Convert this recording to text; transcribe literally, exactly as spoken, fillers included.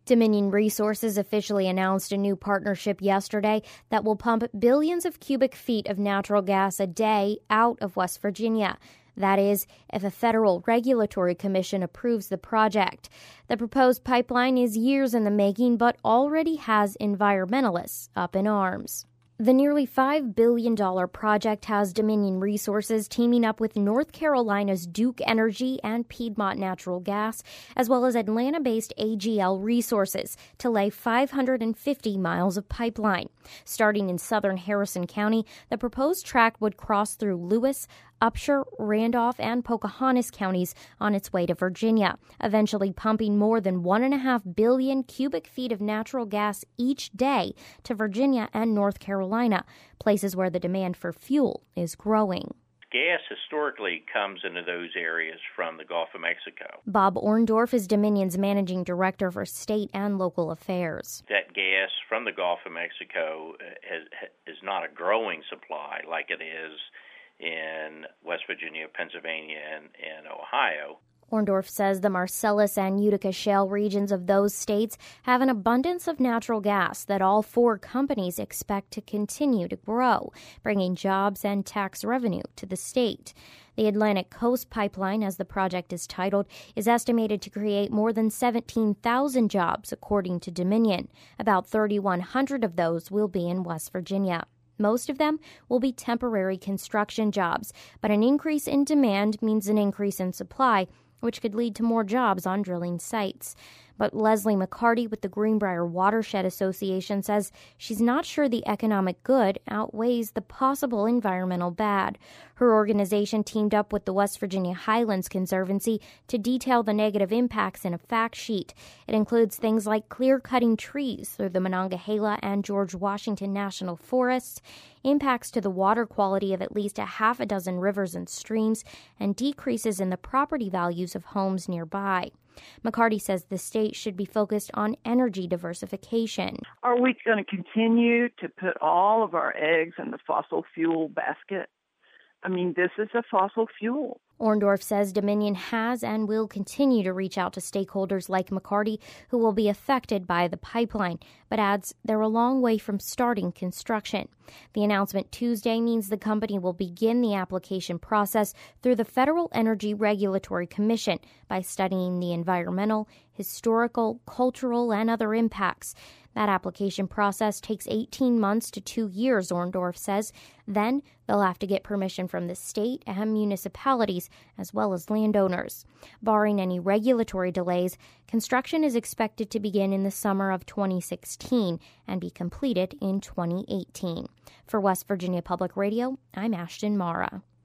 Dominion Resources officially announced a new partnership yesterday that will pump billions of cubic feet of natural gas a day out of West Virginia. That is, if a federal regulatory commission approves the project. The proposed pipeline is years in the making, but already has environmentalists up in arms. The nearly five billion dollars project has Dominion Resources teaming up with North Carolina's Duke Energy and Piedmont Natural Gas, as well as Atlanta-based A G L Resources, to lay five hundred fifty miles of pipeline. Starting in southern Harrison County, the proposed track would cross through Lewis, Upshur, Randolph, and Pocahontas counties on its way to Virginia, eventually pumping more than one point five billion cubic feet of natural gas each day to Virginia and North Carolina, places where the demand for fuel is growing. Gas historically comes into those areas from the Gulf of Mexico. Bob Orndorff is Dominion's managing director for state and local affairs. That gas from the Gulf of Mexico has, is not a growing supply like it is in West Virginia, Pennsylvania, and, and Ohio. Orndorff says the Marcellus and Utica shale regions of those states have an abundance of natural gas that all four companies expect to continue to grow, bringing jobs and tax revenue to the state. The Atlantic Coast Pipeline, as the project is titled, is estimated to create more than seventeen thousand jobs, according to Dominion. About three thousand one hundred of those will be in West Virginia. Most of them will be temporary construction jobs, but an increase in demand means an increase in supply, which could lead to more jobs on drilling sites. But Leslie McCarty with the Greenbrier Watershed Association says she's not sure the economic good outweighs the possible environmental bad. Her organization teamed up with the West Virginia Highlands Conservancy to detail the negative impacts in a fact sheet. It includes things like clear-cutting trees through the Monongahela and George Washington National Forests, impacts to the water quality of at least a half a dozen rivers and streams, and decreases in the property values of homes nearby. McCarty says the state should be focused on energy diversification. Are we going to continue to put all of our eggs in the fossil fuel basket? I mean, this is a fossil fuel. Orndorff says Dominion has and will continue to reach out to stakeholders like McCarty who will be affected by the pipeline, but adds they're a long way from starting construction. The announcement Tuesday means the company will begin the application process through the Federal Energy Regulatory Commission by studying the environmental, historical, cultural, and other impacts. That application process takes eighteen months to two years, Orndorff says. Then they'll have to get permission from the state and municipalities, as well as landowners. Barring any regulatory delays, construction is expected to begin in the summer of twenty sixteen and be completed in twenty eighteen. For West Virginia Public Radio, I'm Ashton Mara.